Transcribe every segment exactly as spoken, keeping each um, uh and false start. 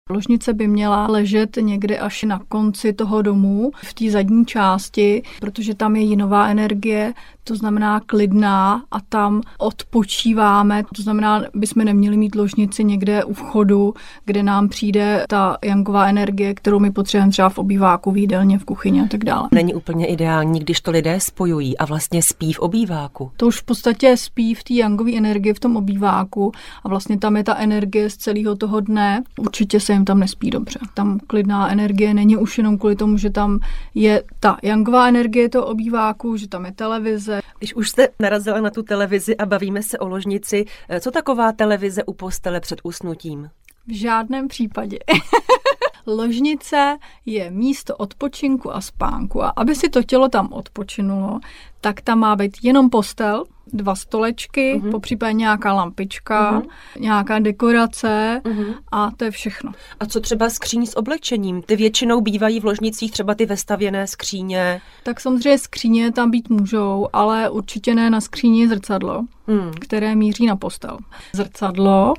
Ložnice by měla ležet někde až na konci toho domu, v té zadní části, protože tam je jinová energie, to znamená klidná a tam odpočíváme. To znamená, bychom neměli mít ložnici někde u vchodu, kde nám přijde ta jangová energie, kterou my potřebujeme třeba v obýváku, v jídelně, v kuchyni a tak dále. Není úplně ideální, když to lidé spojují a vlastně spí v obýváku. To už v podstatě spí v té jangové energii v tom obýváku a vlastně tam je ta energie z celého toho dne. Určitě se jim tam nespí dobře. Tam klidná energie není už jenom kvůli tomu, že tam je ta jangová energie toho obýváku, že tam je televize. Když už jste narazila na tu televizi a bavíme se o ložnici, co taková televize u postele před usnutím? V žádném případě. Ložnice je místo odpočinku a spánku a aby si to tělo tam odpočinulo, tak tam má být jenom postel, dva stolečky, uh-huh. popřípadě nějaká lampička, uh-huh. nějaká dekorace uh-huh. a to je všechno. A co třeba skříň s oblečením? Ty většinou bývají v ložnicích třeba ty vestavěné skříně. Tak samozřejmě skříně tam být můžou, ale určitě ne na skříni zrcadlo, hmm. které míří na postel. Zrcadlo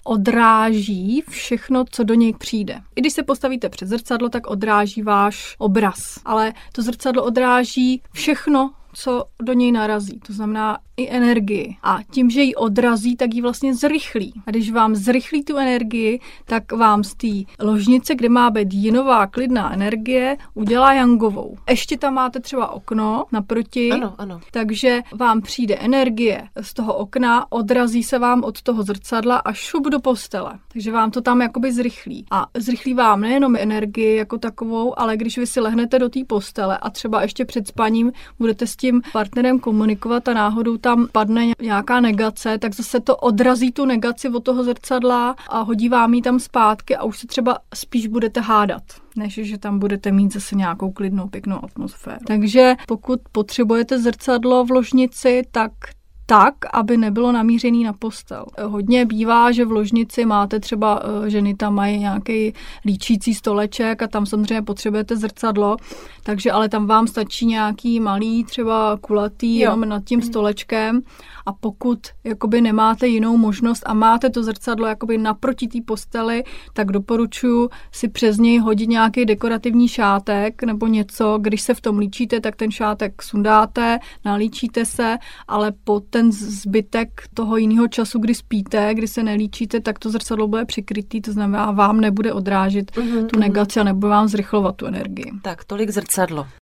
odráží všechno, co do něj přijde. I když se postavíte před zrcadlo, tak odráží váš obraz. Ale to zrcadlo odráží všechno, co do něj narazí. To znamená i energii. A tím, že ji odrazí, tak ji vlastně zrychlí. A když vám zrychlí tu energii, tak vám z té ložnice, kde má být jinová klidná energie, udělá jangovou. Ještě tam máte třeba okno naproti, ano, ano. takže vám přijde energie z toho okna, odrazí se vám od toho zrcadla a šup do postele. Takže vám to tam jakoby zrychlí. A zrychlí vám nejenom energii jako takovou, ale když vy si lehnete do té postele a třeba ještě před spaním budete s tím partnerem komunikovat a náhodou tam padne nějaká negace, tak zase to odrazí tu negaci od toho zrcadla a hodí vám ji tam zpátky a už se třeba spíš budete hádat, než že tam budete mít zase nějakou klidnou, pěknou atmosféru. Takže pokud potřebujete zrcadlo v ložnici, tak tak, aby nebylo namířený na postel. Hodně bývá, že v ložnici máte třeba, ženy tam mají nějaký líčící stoleček a tam samozřejmě potřebujete zrcadlo, takže ale tam vám stačí nějaký malý, třeba kulatý, jo. jenom nad tím stolečkem a pokud jakoby nemáte jinou možnost a máte to zrcadlo jakoby naproti té posteli, tak doporučuji si přes něj hodit nějaký dekorativní šátek nebo něco, když se v tom líčíte, tak ten šátek sundáte, nalíčíte se, ale po ten zbytek toho jiného času, kdy spíte, kdy se nelíčíte, tak to zrcadlo bude přikrytý, to znamená, vám nebude odrážet uh-huh, tu negaci a nebude vám zrychlovat tu energii. Tak, tolik zrcadlo.